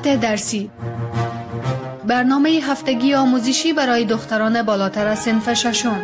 مشکلات درسی. برنامه هفتگی آموزشی برای دختران بالاتر از صنف ششم.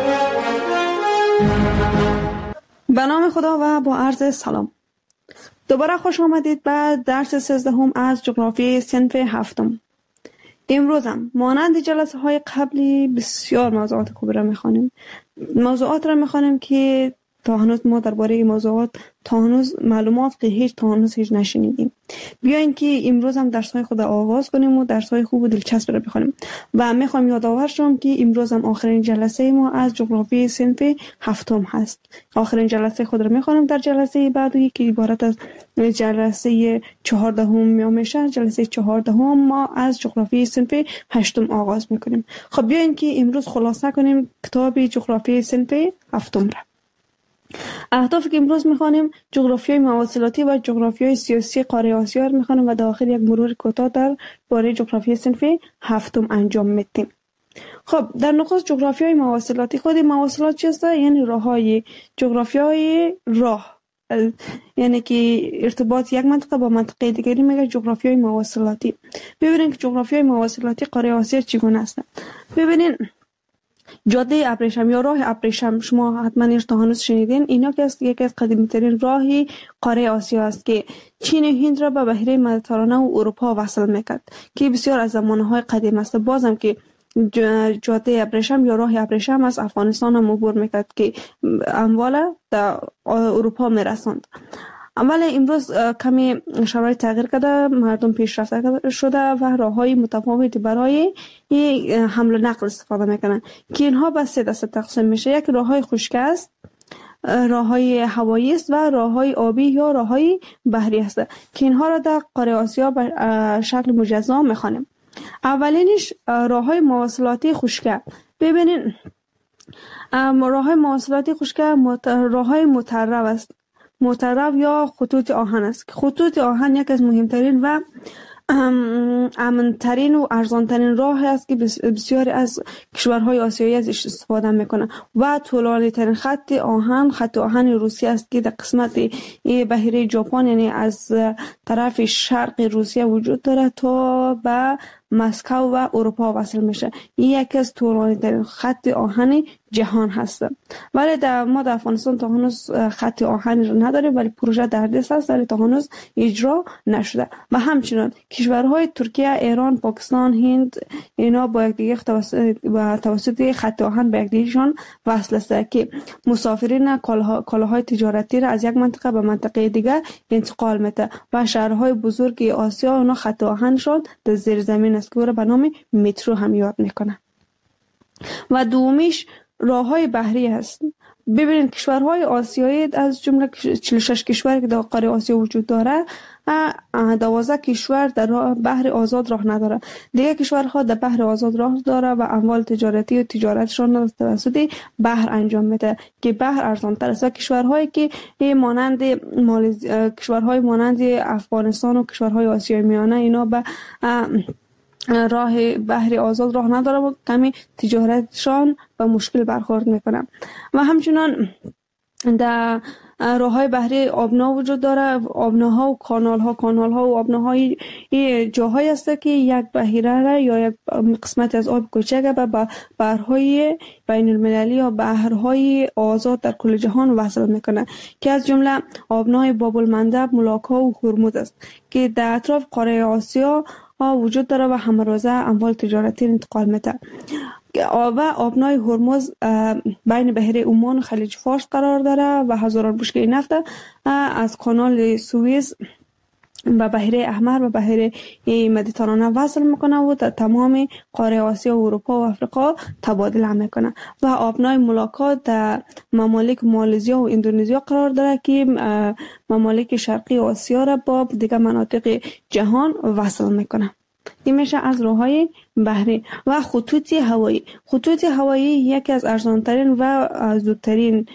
به نام خدا و با عرض سلام. دوباره خوش آمدید به درس 13 از جغرافی صنف هفتم. امروز هم مانند جلسه های قبلی بسیار موضوعات خوب را میخوانیم. موضوعات را میخوانیم که تا هنوز ما درباره این موضوعات تا هنوز معلومات که هیچ نشنیدیم. بیاین که امروز هم درس های خود آغاز کنیم و درس های خوب و دلچسب را بخونیم. و میخوام یادآور شم که امروز هم آخرین جلسه ما از جغرافی صنف هفتم هست. آخرین جلسه خود را میخوانیم در جلسه بعدی که عبارت از جلسه 14 میشه. جلسه 14 ما از جغرافی صنف هشتم آغاز میکنیم. خب بیاین که امروز خلاصه کنیم کتاب جغرافی صنف هفتم را. اهدافی که امروز میخوانیم جغرافیای مواصلاتی و جغرافیای سیاسی قاره آسیا رو میخوانیم و در آخر یک مرور کوتاه در باره جغرافیای صنف هفتم انجام میدیم. خب در نخست جغرافیای مواصلاتی. خود مواصلات چیست؟ یعنی راههای جغرافیای راه، یعنی که ارتباط یک منطقه با منطقه دیگری میگه جغرافیای مواصلاتی. ببینید که جغرافیای مواصلاتی قاره آسیا چگونه است. ببینید جاده ابریشم یا راه ابریشم، شما حتما تا هنوز شنیدین. اینا که است یکی از قدیمی ترین راهی قاره آسیا است که چین و هند را به بحیره مدیترانه و اروپا وصل میکرد که بسیار از زمانهای قدیم است. بازم که جاده ابریشم یا راه ابریشم از افغانستان هم عبور میکرد که اموال در اروپا میرساند. اولی امروز کمی شرایط تغییر کرده، مردم پیشرفته شده و راههای متفاوتی برای حمل و نقل استفاده میکنن که اینها به 3 دسته تقسیم میشه. یک راههای خشک است، راههای هوایی است و راههای آبی یا راههای بحری است که اینها را در قاره آسیا به شکل مجزا میخوانیم. اولینش راههای مواصلاتی خشک. ببینید راههای مواصلاتی خشک راههای مطرب است. مطرب یا خطوط آهن است. خطوط آهن یک از مهمترین و امن‌ترین و ارزان‌ترین راه است که بسیاری از کشورهای آسیایی ازش استفاده میکنند و طولانی‌ترین خط آهن روسیه است که در قسمت بحیره ژاپن، یعنی از طرف شرق روسیه وجود داره تا به مسکو و اروپا وصل میشه. این یکی از طولانی‌ترین خط آهن جهان هست. ولی ما در افغانستان تا هنوز خط آهنی رو نداریم، ولی پروژه در دست است ولی تا هنوز اجرا نشده. و همچنین کشورهای ترکیه، ایران، پاکستان، هند اینا با یکدیگر توسط خط آهن به یکدیگرشان وصل است که مسافرین کالاهای تجارتی را از یک منطقه به منطقه دیگر انتقال میده و شهرهای بزرگ آسیا اونا خط آهنشان در زیر زمین است که او را به نام مترو هم یاد میکنه. و دومیش راههای بحری هست. ببینید کشورهای آسیایی از جمله 46 کشور که در قاره آسیا وجود داره، 12 کشور در بحر آزاد راه نداره. دیگه کشورها در بحر آزاد راه داره و اموال تجارتی و تجارتشان توسط بحر انجام میده که بحر ارزان تر است. کشورهایی که کشورهای مانند افغانستان و کشورهای آسیای میانه اینا به راه بحری آزاد راه نداره و کمی تجارتشان با مشکل برخورد میکنه. و همچنان در راههای بحری آبنا وجود داره. آبناها و کانالها و آبناهای جاهایی است که یک بحیره را یا یک قسمت از آب کوچک به بحرهای بین المللی یا بحرهای آزاد در کل جهان وصل میکنه که از جمله آبنای باب المندب، ملاکا و هرمز است که در اطراف قاره آسیا وجود داره و همروزه اموال تجارتی انتقال میده. و آبنای هرمز بین بحیره عمان و خلیج فارس قرار داره و هزاران بشکه نفت از کانال سوئیس به بحیره احمر و بحیره مدیترانه وصل میکنه و در تمام قاره آسیا و اروپا و افریقا تبادله میکنه. و آبنای ملاکا در ممالک مالزیا و اندونزیا قرار داره که ممالک شرقی آسیا را با دیگر مناطق جهان وصل میکنه. این میشه از راههای بحری. و خطوط هوایی. خطوط هوایی یکی از ارزانترین و زودترین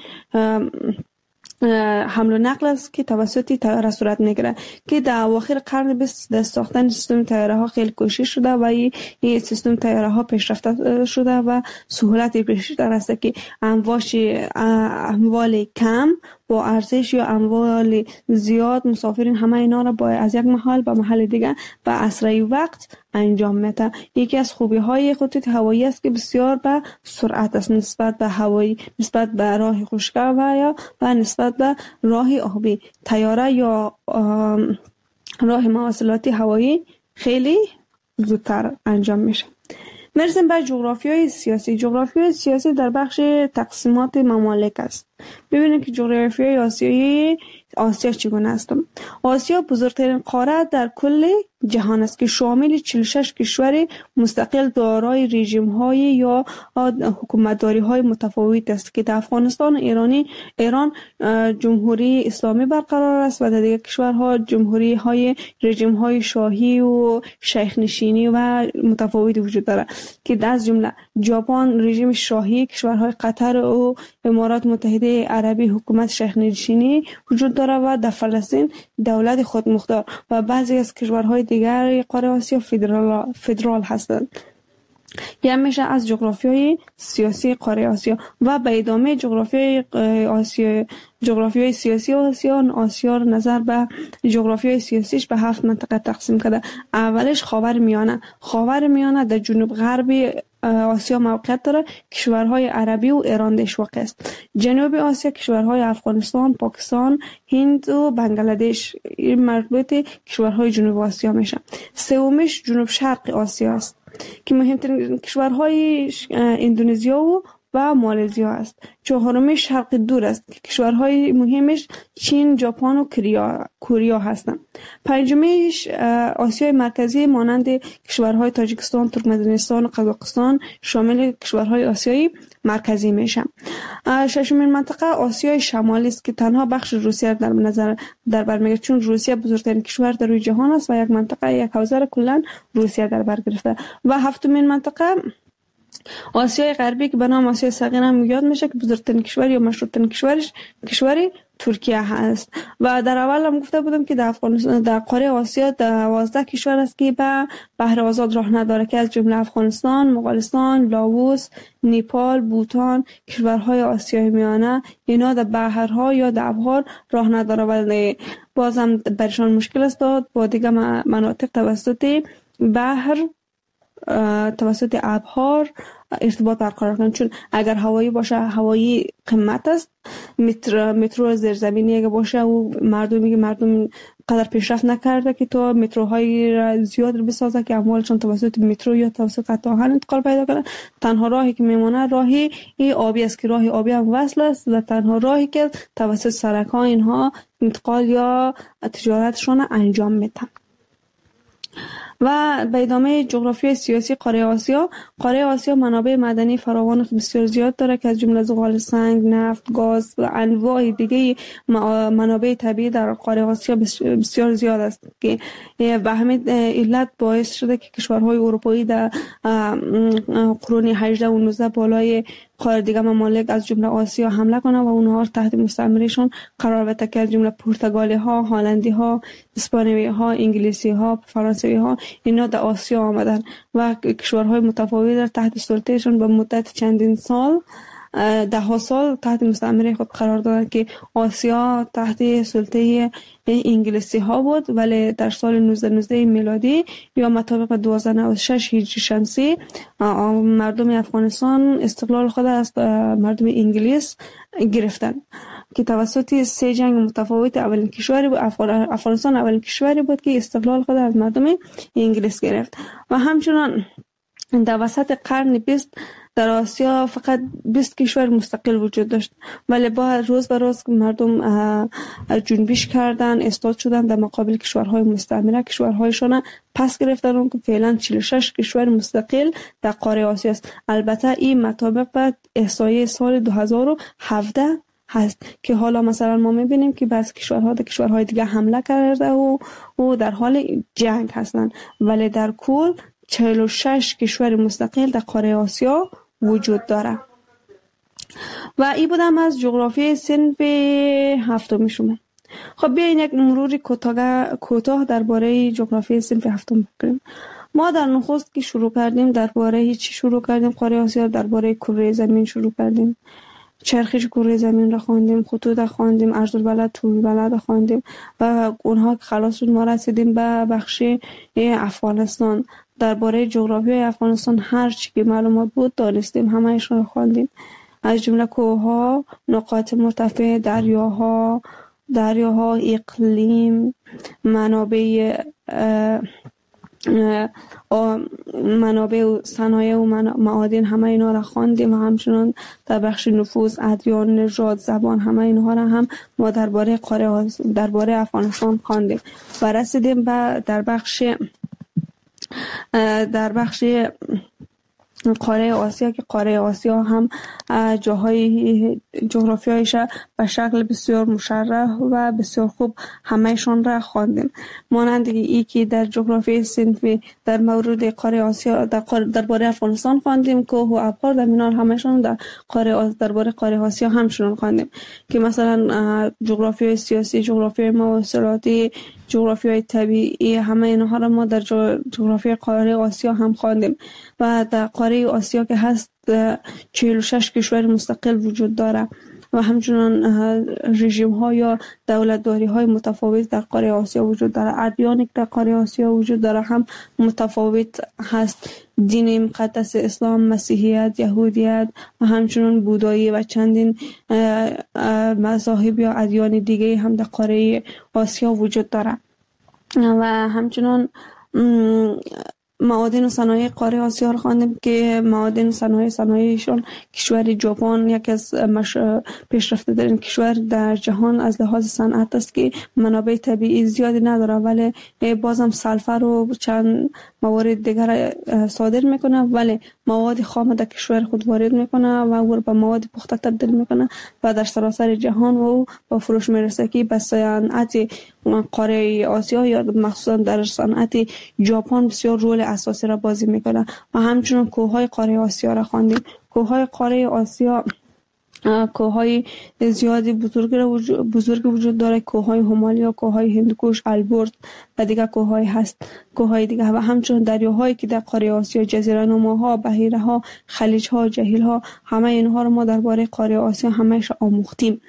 حمل و نقل است که توسط طیاره صورت میگیره که در اواخر قرن 20 در ساختن سیستم طیاره ها خیلی کوشش شده و این سیستم طیاره ها پیشرفته شده و سهولت بیشتر است که اموال کم با ارزش یا اموال زیاد مسافرین همه اینا را با از یک محل به محل دیگه به اسرع وقت انجام میده. یکی از خوبی های خطوط هوایی است که بسیار به سرعت است نسبت به هوایی، نسبت به راه خشکی و نسبت به راه آبی. طیاره یا راه مواصلاتی هوایی خیلی زودتر انجام میشه. میرسیم به جغرافیای سیاسی. جغرافیای سیاسی در بخش تقسیمات ممالک است. ببینید که جغرافیای آسیا چگونه است. آسیا بزرگترین قاره در کل جهان است که شامل 46 کشور مستقل دارای رژیم‌های یا حکومتداری‌های متفاوت است که در افغانستان و ایران جمهوری اسلامی برقرار است و در دیگر کشورها جمهوری‌های رژیم‌های شاهی و شیخ نشینی و متفاوتی وجود دارد که از جمله ژاپن رژیم شاهی، کشورهای قطر و امارات متحده عربی حکومت شیخ نشینی وجود دارد و در فلسطین دولت خودمختار و بعضی از کشورهای دیگر قاره آسیا فدرال هستند. یه میشه از جغرافیای سیاسی قاره آسیا و به ادامه جغرافیای سیاسی آسیا نظر به جغرافیای سیاسیش به 7 منطقه تقسیم کرده. اولش خاورمیانه در جنوب غربی آسیا موقعیت داره. کشورهای عربی و ایران درش واقع است. جنوب آسیا کشورهای افغانستان، پاکستان، هند و بنگلادش این مربوط کشورهای جنوب آسیا میشه. سومیش جنوب شرق آسیا است که مهمترین کشورهای اندونزیا و مالزیا است. چهارمیش شرق دور است که کشورهای مهمش چین، ژاپن و کره هستند. پنجمیش آسیای مرکزی مانند کشورهای تاجیکستان، ترکمنستان و قزاقستان شامل کشورهای آسیای مرکزی میشن. ششمین منطقه آسیای شمالی است که تنها بخش روسیه در بر میگیرد چون روسیه بزرگترین کشور در روی جهان است و یک منطقه یک حوزه را کلا روسیه در بر گرفته. و هفتمین منطقه آسیای غربی که به نام آسیای صغیر هم یاد میشه که بزرگترین کشور یا مشهورترین کشور ترکیه هست. و در اول هم گفته بودم که در قاره آسیا 12 کشور است که به بحر آزاد راه نداره که از جمله افغانستان، مغولستان، لاوس، نیپال، بوتان، کشورهای آسیای میانه اینا در بحرها یا در ابحار راه نداره و بازم برشان مشکل است با دیگه مناطق توسط ابحار ارتباط برقرار کنند. چون اگر هوایی باشه هوایی قیمت است، مترو زیرزمینی اگه باشه و مردم قدر پیشرفت نکرده که تو متروهای زیاد رو بسازه که اموالشان توسط مترو یا توسط قطع آهن انتقال پیدا کنه. تنها راهی که میمونه راهی آبی است که راه آبی هم وصل است و تنها راهی که توسط سرک‌ها اینها انتقال یا تجارتشون انجام میدن. و به ادامه جغرافیای سیاسی قاره آسیا منابع معدنی فراوان بسیار زیاد داره که از جمله زغال سنگ، نفت، گاز و انواع دیگه منابع طبیعی در قاره آسیا بسیار زیاد است که به همین علت باعث شده که کشورهای اروپایی در قرون 18 و 19 بالای قاره دیگه ممالک از جمله آسیا حمله کنه و اونها تحت مستعمرهشون قرار بده که از جمله پرتغالی ها، هلندی ها، اسپانیایی ها، انگلیسی ها، فرانسوی ها اینا در آسیا آمدن و کشورهای متفاوتی در تحت سلطهشون به مدت چندین سال 10 سال تحت مستعمره خود قرار دادن که آسیا تحت سلطه انگلیسی ها بود. ولی در سال 1919 میلادی یا مطابق 1296 هجری شمسی مردم افغانستان استقلال خود از مردم انگلیس گرفتن که توسط 3 جنگ متفاوت اولین کشوری بود. افغانستان اولین کشوری بود که استقلال خود از مردم انگلیس گرفت. و همچنان در وسط قرن 20 در آسیا فقط 20 کشور مستقل وجود داشت ولی با روز به روز مردم جنبش کردن، استاد شدن در مقابل کشورهای مستعمره، کشورهایشان پس گرفتن که فعلا 46 کشور مستقل در قاره آسیا است. البته این مطابق به احصایه سال 2017 هست که حالا مثلا ما میبینیم که بعضی کشورها در کشورهای دیگه حمله کرده و در حال جنگ هستند ولی در کل 46 کشور مستقل در قاره آسیا وجود داره. و این بودم از جغرافی صنف هفتم شما. خب بیاین یک مروری کوتاه درباره جغرافی صنف هفتم بکنیم. ما در نخست که شروع کردیم درباره چی شروع کردیم؟ قاره آسیا درباره کره زمین شروع کردیم. چرخش کره زمین را خواندیم، خطوط خواندیم، عرض البلد، طول البلد خواندیم و اونها که خلاص شد ما رسیدیم به بخش افغانستان. درباره جغرافیای افغانستان هر چی که معلومات بود دانستیم، همه‌اش را خواندیم، از جمله کوه‌ها، نقاط مرتفع، دریاها، اقلیم، منابع و صنایع و معادن، همه اینا را خواندیم و همچنان در بخش نفوذ، ادیان، نژاد، زبان، همه اینها را هم ما درباره افغانستان خواندیم و رسیدیم به در بخش قاره آسیا که قاره آسیا هم جاهای جغرافیایش به شکل بسیار مشرح و بسیار خوب همهشان را خواندیم. مانند ای که در جغرافیای صنفی در مورد قاره آسیا درباره افغانستان خواندیم، کوه و ابر در مینار همهشان درباره قاره آسیا همشون خواندیم که مثلا جغرافیای سیاسی، جغرافیای مواصلاتی، جغرافیای طبیعی، همه اینها را ما در جغرافیای قاره آسیا هم خواندیم و در قاره آسیا که هست 46 کشور مستقل وجود داره و همچنان رژیم ها یا دولتداری های متفاوت در قاره آسیا وجود داره. ادیانی که در قاره آسیا وجود داره هم متفاوت هست، دین مقدس اسلام، مسیحیت، یهودیت و همچنان بودایی و چندین مذاهب یا ادیان دیگه هم در قاره آسیا وجود داره و همچنان معادن و صنایع قاره آسیا رو خواندیم که معادن و صنایعشون کشور ژاپن یکی از پیشرفته ترین کشور در جهان از لحاظ صنعت است که منابع طبیعی زیادی نداره، ولی بازم سلفر و چند موارد دیگر صادر میکنه، ولی مواد خام در کشور خود وارد میکنه و او به مواد پخته تبدیل میکنه و در سراسر جهان و با فروش میرسه که به صنعت قاره آسیا یا مخصوصا در صنعت ژاپن بسیار رول اساسی را بازی میکنه. و همچنین کوههای قاره آسیا را خواندیم. کوههای قاره آسیا کوههای زیادی بزرگ وجود داره، کوههای همالیا، کوههای هندوکش، البرز و دیگر کوههای هست، کوههای دیگر و همچنین دریاهایی که در قاره آسیا، جزیره نماها، بحیره ها، خلیج ها، جهیل ها، همه اینها رو ما درباره قاره آسیا همه‌اش آموختیم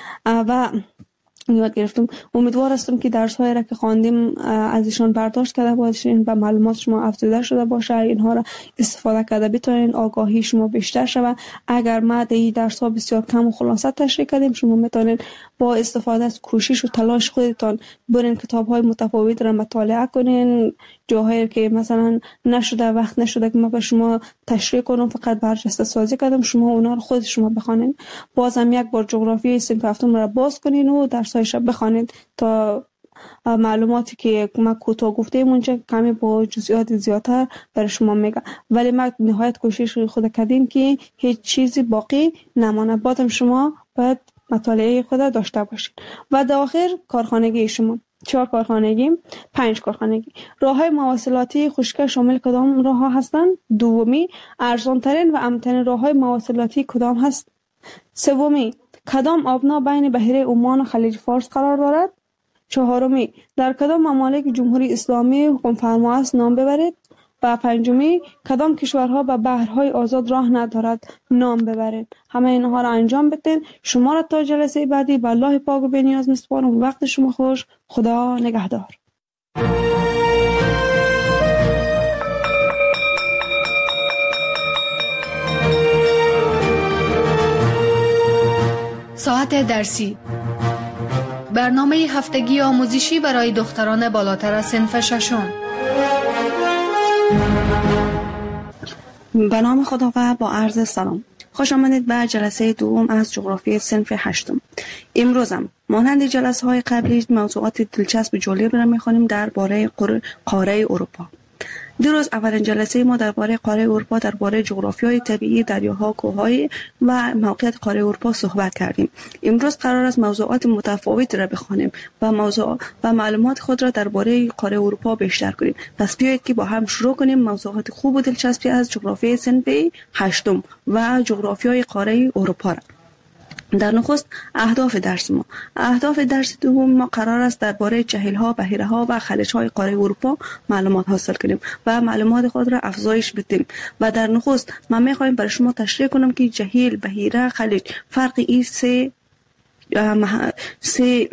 و یاد گرفتم. امیدوار هستم که درس هایی را که خواندیم از ایشان برداشت کرده باشین و معلومات شما افزوده شده باشه، اینها را استفاده کرده بتونین آگاهی شما بیشتر شود. اگر ما در این درس ها بسیار کم و خلاصه تشریح کردیم، شما میتونین با استفاده از کوشش و تلاش خودتان برین کتاب های متفاوت را مطالعه کنین، جاهایی که مثلا وقت نشده که ما به شما تشریح کنم، فقط برجسته سازی کردم، شما اونا رو خود شما بخونین. بازم یک بار جغرافیای صنف هفتم را باز کنین و درسایش بخونید تا معلوماتی که ما کوتاه گفتیم اونجا کمی با جزئیات زیادتر برای شما میگم، ولی ما نهایت کوشش خود کردیم که هیچ چیزی باقی نمانه. بازم شما باید مطالعه خود داشته باشید. و در آخر کارخانگی شما 4 کارخانگی، 5 کارخانگی. راه‌های مواصلاتی خوشگل شامل کدام راه‌ها هستند؟ دومی، ارزان ترین و امن‌ترین راه‌های مواصلاتی کدام هست؟ سومی، کدام آبنا بین بحیره عمان و خلیج فارس قرار دارد؟ چهارمی، در کدام ممالک جمهوری اسلامی حکم فرما است؟ نام ببرید. و پنجمی، کدام کشورها به بحرهای آزاد راه ندارد؟ نام ببرید. همه اینها را انجام بدین. شما را تا جلسه بعدی به الله پاک و بی‌نیاز می‌سپارم. وقت شما خوش. خدا نگهدار. ساعت درسی، برنامه هفتگی آموزشی برای دختران بالاتر از صنف ششم. به نام خدا و با عرض سلام. خوش آمدید به جلسه دوم از جغرافی صنف هشتم. امروزم مانند جلسه های قبلی موضوعات دلچسب جالب را می‌خوانیم درباره قاره اروپا. دیروز اولین جلسه ما درباره قاره اروپا، درباره جغرافیای طبیعی، دریاها، کوههای و موقعیت قاره اروپا صحبت کردیم. امروز قرار است موضوعات متفاوتی را بخوانیم و معلومات خود را درباره قاره اروپا بیشتر کنیم. پس بیایید که با هم شروع کنیم موضوعات خوب و دلچسبی از جغرافیای صنف هشتم و جغرافیای قاره اروپا را. در نخست اهداف درس دوم ما قرار است درباره جهیل‌ها، بحیره‌ها و خلیج‌های قاره اروپا معلومات حاصل کنیم و معلومات خود را افزایش بدیم. و در نخست من می‌خوایم برای شما تشریح کنم که جهیل، بحیره، خلیج فرق این سه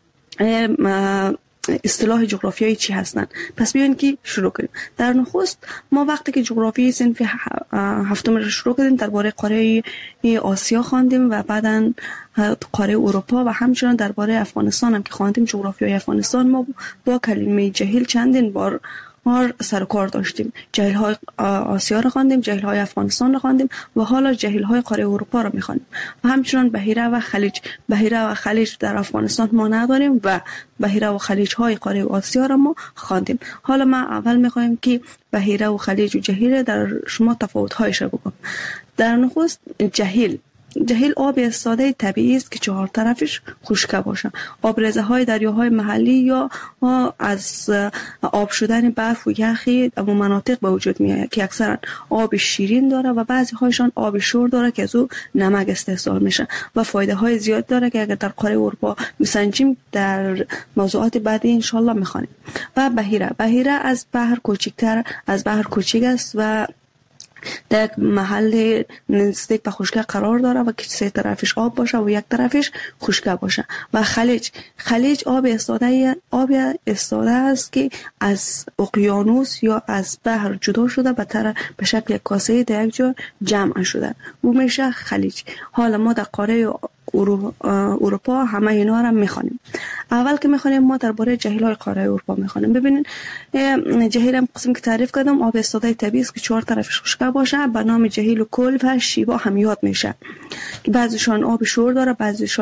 اصطلاح جغرافیایی چی هستند. پس بیاین که شروع کنیم. در نخست ما وقتی که جغرافی صنف هفتم را شروع کردیم درباره قاره آسیا خواندیم و بعداً قاره اروپا و همچنین درباره افغانستان هم که خواندیم. جغرافیای افغانستان ما با کلمه جهیل چندین بار سر و کار داشتیم. جهیل های آسیا را خواندیم، جهیل های افغانستان را خواندیم و حالا جهیل های قاره اروپا را میخوانیم. و همچنین بحیره و خلیج در افغانستان ما نداریم و بحیره و خلیج های قاره آسیا را ما خواندیم. حالا ما اول میخوایم که بحیره و خلیج و جهیل در شما تفاوت هایش را بگم. در نخست جهیل آب استاده طبیعی است که چهار طرفش خشک باشه. آبریزه های دریاهای محلی یا از آب شدن برف و یخی در مناطق به وجود میاد که اکثرا آب شیرین داره و بعضی هایشان آب شور داره که از او نمک استحصال میشه و فایده های زیاد داره که اگر در قاره اروپا میسنجیم در موضوعات بعدی ان شاء الله میخوانیم. و بحیره از بحر کوچک است و در یک محل نزدیک به خشکی قرار داره و که سه طرفش آب باشه و یک طرفش خشک باشه. و خلیج آب استاده است که از اقیانوس یا از بحر جدا شده به شکل کاسه در یک جا جمع شده و میشه خلیج. حالا ما در قاره اروپا همه اینا را میخوانیم. اول که میخوانیم ما درباره جهیل های قاره اروپا میخوانیم. ببینید جهیل هم قسم که تعریف کردم آب استاده طبیعی است که چهار طرفش خشک باشه. به نام جهیل و کل و شیوا هم یاد میشه که بعضیشان آب شور داره،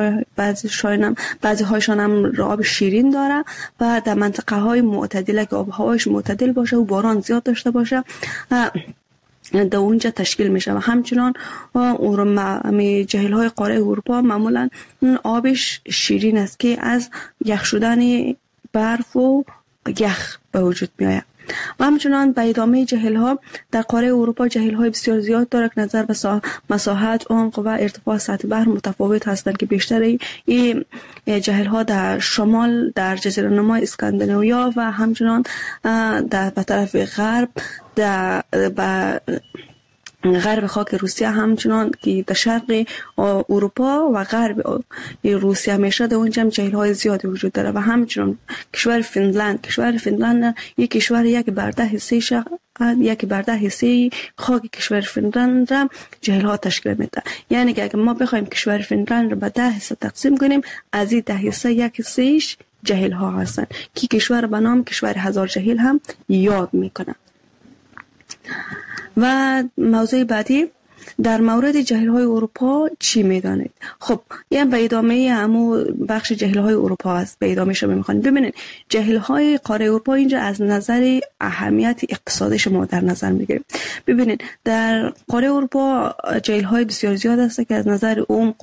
بعضی هایشان هم آب شیرین داره و در منطقه های معتدله که آب هواش معتدل باشه و باران زیاد داشته باشه در اونجا تشکیل میشه. و همچنان جهیل های قاره اروپا معمولا آبش شیرین است که از یخ شدن برف و یخ به وجود میآید. و همچنان به ادامه جهیل ها در قاره اروپا جهیل های بسیار زیاد داره که نظر به مساحت، عمق و ارتفاع سطح بحر متفاوت هستند که بیشتر این جهیل ها در شمال در جزیره نما اسکاندیناویا و همچنان در به طرف غرب غرب خاک روسیه، همچنان که در شرق اروپا و غرب روسیه میشه در اونجا جهیل های زیادی وجود داره. و همچنان کشور فنلاند یک کشور یک برده حصه خاک کشور فنلاند را جهیل ها تشکیل میده. یعنی که اگر ما بخوایم کشور فنلاند را به 10 حصه تقسیم کنیم از این 10 حصه یک حصهش جهیل ها هستند که کشور به نام کشور هزار جهیل هم یاد میکنه. و موضوع بعدی در مورد جهیل های اروپا چی میدانید؟ خب این به ادامه همون بخش جهیل های اروپا است. به ادامه شما میخوانیم. ببینید جهیل های قاره اروپا اینجا از نظر اهمیت اقتصادی شما در نظر میگیریم. ببینید در قاره اروپا جهیل های بسیار زیاد است که از نظر عمق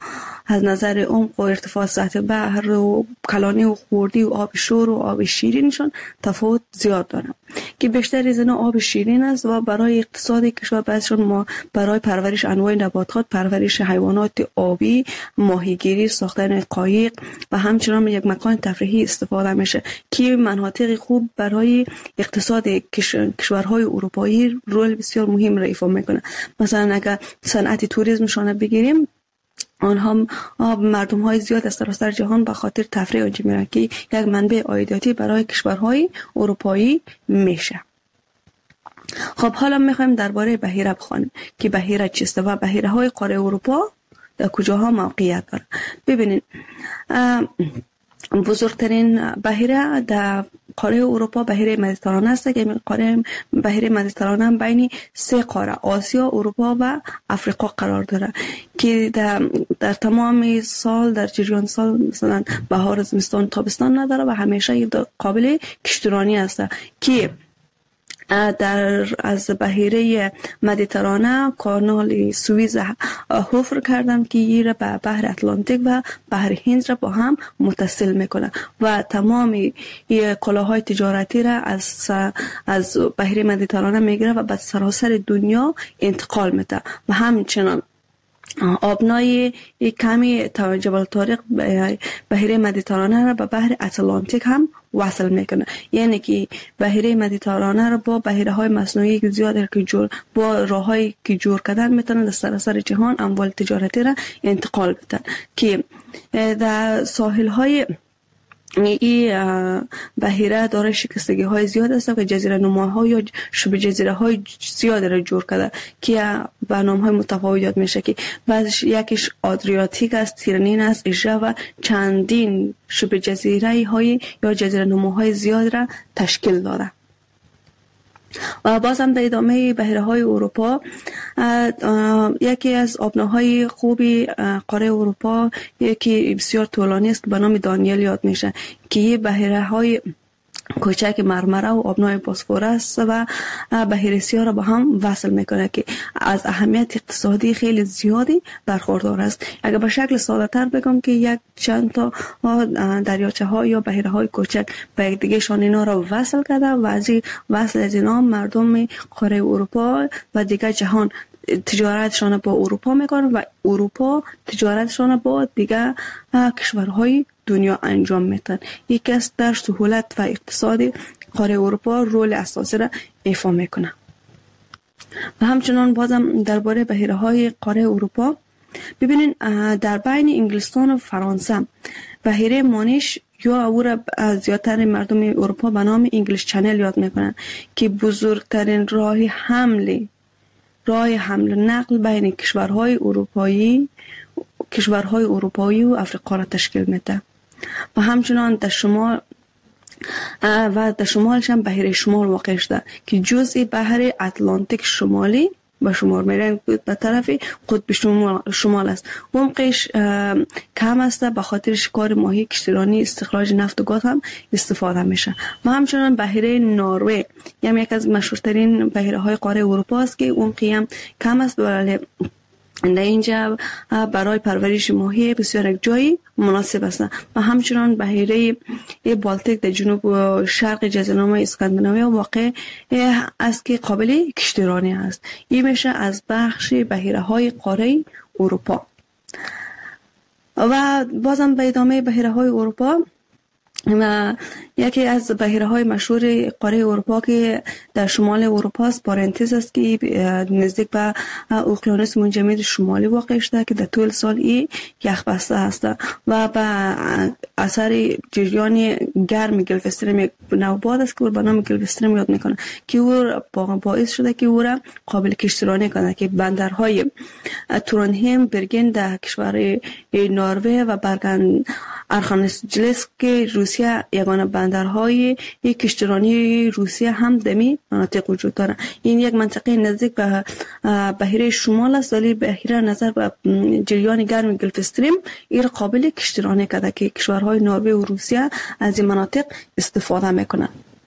و ارتفاع سطح بحر و کلانی و خوردی و آب شور و آب شیرینشون تفاوت زیاد دارن که بیشتر از اینا آب شیرین است و برای اقتصاد کشور بعضشون ما برای پرورش انواع نباتات، پرورش حیوانات آبی، ماهیگیری، ساختن قایق و همچنان یک مکان تفریحی استفاده میشه که مناطق خوب برای اقتصاد کشورهای اروپایی رول بسیار مهم را ایفا میکنه. مثلا اگر صنعت توریسمشون بگیریم آنها مردم های زیاد از سراسر جهان به خاطر تفریح آنجا میرن که یک منبع عایداتی برای کشورهای اروپایی میشه. خب حالا میخوایم درباره بحیره بخوانیم که بحیره چیست و بحیره های قاره اروپا در کجاها موقعیت داره. ببینید بزرگترین بحیره در قاره اروپا بحیره مدیترانه است که بحیره مدیترانه بین سه قاره آسیا، اروپا و افریقا قرار داره که در تمام سال در جریان سال مثلا بهار، زمستان، تابستان نداره و همیشه قابل کشتیرانی است که از بحیره مدیترانه کانال سوئیز حفر کردم که این را به بحر اتلانتیک و بحر هند را با هم متصل میکنه و تمام کالاهای تجارتی را از بحیره مدیترانه میگیره و به سراسر دنیا انتقال میده. و همچنان آبنای کمی جبل طارق بحیره مدیترانه را به بحر اتلانتیک هم وصل میکنه. یعنی که بحیره مدیترانه را با بحیره های مصنوعی که زیاد که با راههایی که جور کردن میتونن در سراسر جهان اموال تجارتی را انتقال بدن که در ساحل های این بحیره داره شکستگی های زیاد است که جزیره نماها یا شبه جزیره های زیاد را جور کرده که به نام های متفاوت یاد میشه که بعضش یکیش آدریاتیک است، تیرنین است، ایژه و چندین شبه جزیره های یا جزیره نماهای زیاد را تشکیل داده. و باز هم در ادامه بحیره های اروپا یکی از آبناهای خوبی قاره اروپا یکی بسیار طولانی است که به نام دانیل یاد میشه که یه بحیره های کوچک مرمره و آبنای بوسفورس و بحیره سیاه را با هم وصل میکنه که از اهمیت اقتصادی خیلی زیادی برخوردار است. اگر به شکل ساده تر بگم که یک چند تا دریاچه ها یا بحیره های کوچک به یک دیگه شان اینا را وصل کرده و از وصل از اینا مردم قاره اروپا و دیگه جهان تجارتشان با اروپا میکنن و اروپا تجارتشان با دیگه کشورهای دنیا انجام میدن. یکی از در سهولت و اقتصادی قاره اروپا رول اساسی را ایفا میکنه. و همچنان بازم درباره بحیره های قاره اروپا ببینین در بین انگلستان و فرانسه بحیره مانیش یا او را زیادتر مردم اروپا به نام انگلیش چنل یاد میکنن که بزرگترین راه حمل نقل بین کشورهای اروپایی و افریقا را تشکیل میده. و همچنان در شمالش هم بحیره شمال واقع شده که جزء بحر اتلانتیک شمالی به شمار میرن به طرف قطب شمال است. عمقش کم است به خاطر شکار ماهی، کشتیرانی، استخراج نفت و گاز هم استفاده میشه. و همچنان بحیره نروژ یعنی یک از مشهورترین بحیره های قاره اروپا است که عمقی هم کم است ولی در اینجا برای پرورش ماهی بسیار یک جایی مناسب است. و همچنان بحیره بالتیک در جنوب و شرق جزیره اسکاندیناوی واقع است که قابل کشتیرانی است. این میشه از بخش بحیره های قاره اروپا. و بازم به ادامه بحیره های اروپا و یکی از بحیره های مشهور قاره اروپا که در شمال اروپا است پارنتز است که نزدیک به اقیانوس منجمد شمالی واقع شده که در طول سال یخ بسته است و به اثر جریان گرم گلف استریم یک نوع باد است که به نام گلف استریم یاد میکنه که او باعث شده که او را قابل کشتیرانی کنه که بندرهای تورنهیم، برگن در کشور نروژ و برگن ارخانجلسک که روسیه یگانه بندرهای کشتیرانی روسیه هم دمی مناطق وجود داره. این یک منطقه نزدیک به بحیره شمال است ولی بحیره نظر به جریان گرم گلف استریم این قابل کشتیرانی کرده که کشورهای نروژ و روسیه از این مناطق استفاده میکنن.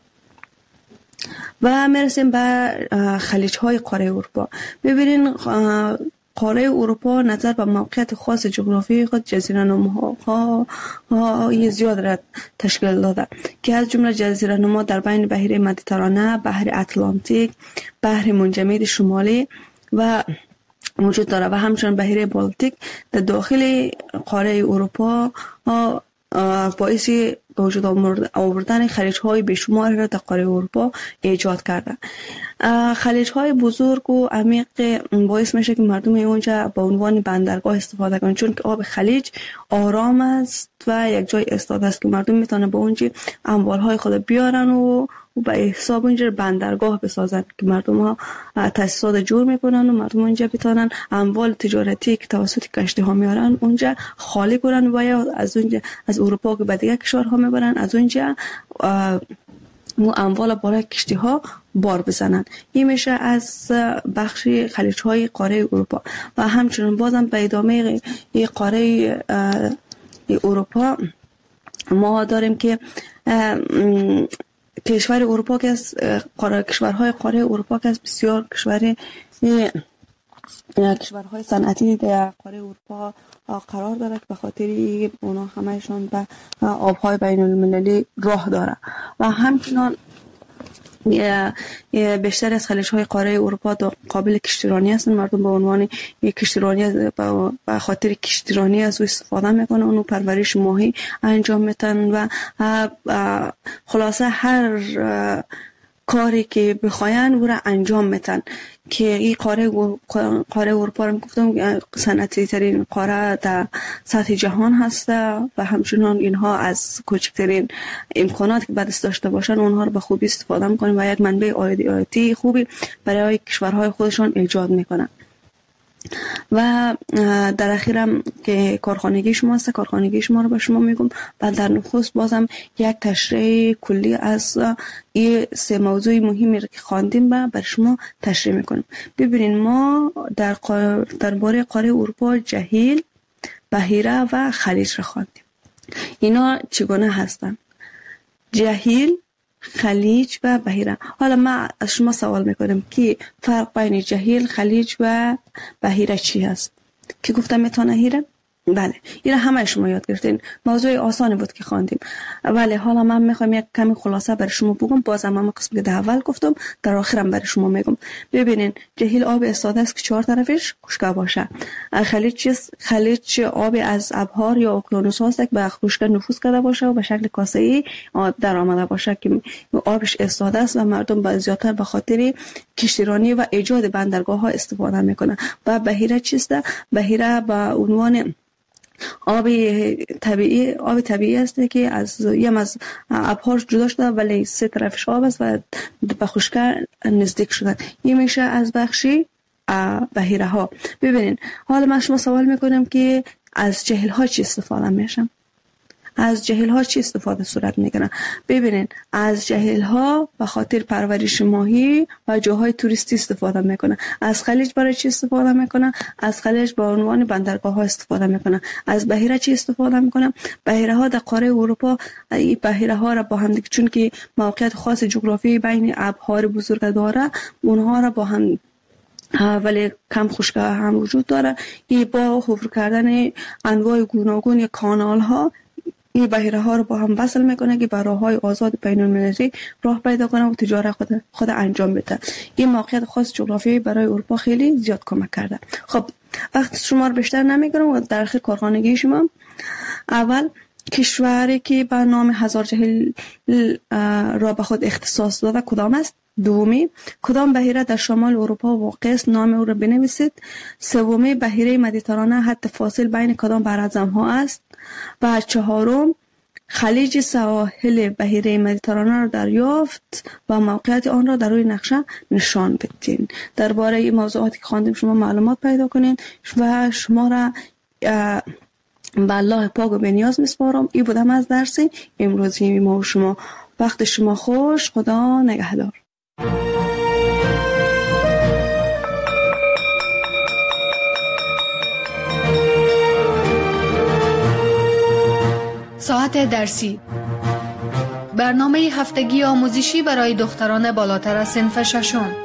و میرسیم به خلیج های قاره اروپا. ببینین قاره اروپا نظر به موقعیت خاص جغرافیایی خود جزیره نماها زیاد را تشکیل داده که از جمله جزیره نما در بین بحیره مدیترانه، بحر اتلانتیک، بحر منجمد شمالی و موجود داره و همچنین بحیره بالتیک در داخل قاره اروپا باعث به وجود آوردن خلیج‌های بیشمار را در قاره اروپا ایجاد کرده. خلیج‌های بزرگ و عمیق باعث میشه که مردم اونجا به عنوان بندرگاه استفاده کنند چون که آب خلیج آرام است و یک جای ایستاده است که مردم میتونن به اونجا اموالهای خود بیارن و به حساب اونجا بندرگاه بسازن که مردم ها تاسیسات جور میکنن و مردم اونجا بتونن اموال تجارتی که توسط کشتی ها میارن اونجا خالی کنن و یا از اونجا از اروپا که به دیگه کشورها میبرن از اونجا اموال بالای کشتی ها بار بزنن. این میشه از بخش خلیج های قاره اروپا. و همچنین بازم به ادامه قاره اروپا ما داریم که کشور اروپا که از کشورهای قاره اروپا که از بسیار کشورهای صنعتی در قاره اروپا قرار داره که به خاطر اونا همهشون به آبهای بین المللی راه داره. و همچنان بیشتر از خلیج‌های قاره اروپا قابل کشتیرانی هستند. مردم به عنوان یک کشتیرانی به خاطر کشتیرانی از او استفاده میکنن، اونو پرورش ماهی انجام میدن و خلاصه هر کاری که بخواین او را انجام میدن. که این قاره اروپا رو گفتم صنعتی ترین قاره در سطح جهان هست و همچنان اینها از کوچکترین امکانات که دست داشته باشن اونها رو به خوبی استفاده میکنن و یک منبع عایدی خوبی برای کشورهای خودشان ایجاد میکنن. و در اخیرم که کارخانگی شما هست، کارخانگی شما رو به شما میگم و در نخست بازم یک تشریح کلی از این سه موضوع مهمی رو که خواندیم و بر شما تشریح میکنم. ببینید ما درباره قاره اروپا جهیل، بحیره و خلیج رو خواندیم. اینا چگونه هستن؟ جهیل، خلیج و بحیره. حالا ما از شما سوال میکنم که فرق بین جهیل، خلیج و بحیره چی هست؟ که گفتم میتونه هیره؟ بله، اینا همه شما یاد گرفتین. موضوع آسانی بود که خواندیم. بله، حالا من میخوام یک کمی خلاصه برای شما بگم. بازم من قسم که در اول گفتم در آخرم برای شما میگم. ببینین، جهیل آب استاده است که 4 طرفش خشک باشه. خلیج چیست؟ خلیج آب از ابحار یا اقیانوس هست که به خشک نفوذ کرده باشه و به شکل کاسه‌ای در آمده باشه که آبش استاده است و مردم زیادتر به خاطر کشتیرانی و ایجاد بندرگاه‌ها استفاده میکنن. و بحیره چیست؟ بحیره به عنوان آب طبیعی است که از ابحار جدا شده ولی سه طرفش آب است و به خشکی نزدیک شده. این میشه از بخشی بحیره ها. ببینین، حالا من شما سوال میکنم که از جهیل ها چی استفاده میشم؟ از جهیل ها چی استفاده صورت میکنه؟ ببینین، از جهیل ها به خاطر پرورش ماهی و جاهای توریستی استفاده میکنه. از خلیج برای چی استفاده میکنه؟ از خلیج به عنوان بندرگاه ها استفاده میکنه. از بحیره چی استفاده میکنه؟ بحیره ها در قاره اروپا، این بحیره ها را با هم دیگه، چون که موقعیت خاص جغرافیایی بین ابحار بزرگ داره، اونها را با هم ولی کم خشک هم وجود داره. این با حفر کردن انواع گوناگون کانال ها این بحیره ها رو با هم وصل میکنه که برای راههای آزاد بین المللی راه پیدا کنه و تجارت خود انجام بده. این موقعیت خاص جغرافیایی برای اروپا خیلی زیاد کمک کرده. خب وقت شما رو بیشتر نمیگیرم و در اخیر کارخانگی شما. اول، کشوری که به نام هزار جهیل را به خود اختصاص داده کدام است؟ دومی، کدام بحیره در شمال اروپا واقع است؟ نام او را بنویسید. سومی، بحیره مدیترانه حد فاصل بین کدام براعظم ها است؟ و چهارم، خلیج سواحل بحیره مدیترانه را دریافت و موقعیت آن را در روی نقشه نشان بدین. درباره این موضوعاتی که خواندیم شما معلومات پیدا کنین و شما را به الله پاک و بنیاز میسپارم. این بودم از درس امروزی ما و شما. وقت شما خوش. خدا نگهدار. ساعت درسی، برنامه هفتگی آموزشی برای دختران بالاتر از صنف ششم.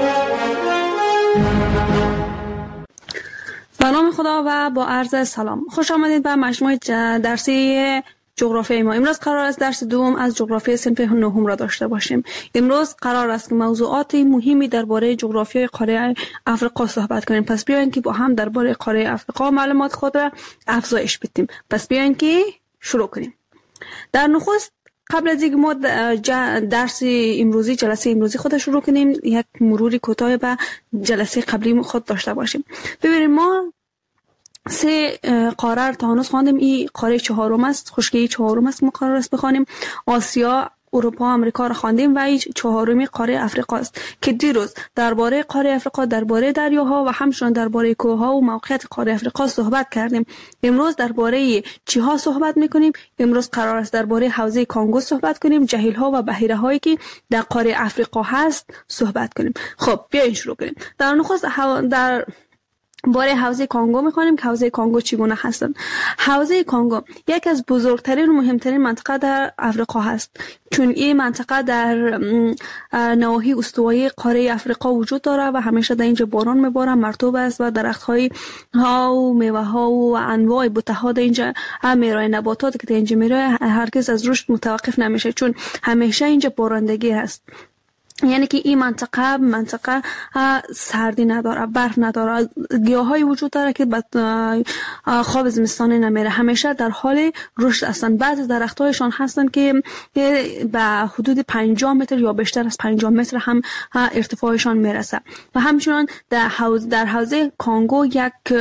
به نام خدا و با عرض سلام. خوش آمدید به مجموعه درسی جغرافیای ما. امروز قرار است درس دوم از جغرافیای صنف نهم را داشته باشیم. امروز قرار است که موضوعات مهمی درباره جغرافیای قاره افریقا صحبت کنیم. پس بیاین که با هم درباره قاره افریقا معلومات خود را افزایش بدیم. پس بیاین که شروع کنیم. در نخست قبل از اینکه ما درس امروزی، جلسه امروزی خود شروع کنیم، یک مروری کوتاه به جلسه قبلی خود داشته باشیم. ببینید، ما 3 قاره تا هنوز خواندیم. این قاره چهارم است، خشکی چهارم است. ما قرار است بخوانیم آسیا، اروپا، آمریکا را خواندیم و این چهارمی قاره افریقا است که دیروز درباره قاره افریقا، درباره دریاها و همچنین درباره کوهها و موقعیت قاره افریقا صحبت کردیم. امروز درباره چیها صحبت میکنیم؟ امروز قرار است درباره حوزه کانگو صحبت کنیم، جهیل‌ها و بحیره هایی که در قاره افریقا هست صحبت کنیم. خب بیاین شروع کنیم. در نخست در باره حوزه کانگو می‌خوانیم که حوزه کانگو چگونه هستند. حوزه کانگو یک از بزرگترین و مهمترین منطقه در افریقا هست، چون این منطقه در نواحی استوایی قاره افریقا وجود داره و همیشه در اینجا باران میباره، مرطوب است و درخت‌های و میوه‌ها و انواع بوته‌ها در اینجا میرای، نباتات که در اینجا میرای هرگز از رشد متوقف نمیشه، چون همیشه اینجا بارندگی هست. یعنی که این منطقه سردی نداره، برف نداره، گیاهایی وجود داره که خواب زمستانی نمیره، همیشه در حال رشد هستن. بعضی درختایشان هستن که به حدود 50 متر یا بیشتر از 50 متر هم ارتفاعشان میرسه. و همچنان در حوزه کانگو یک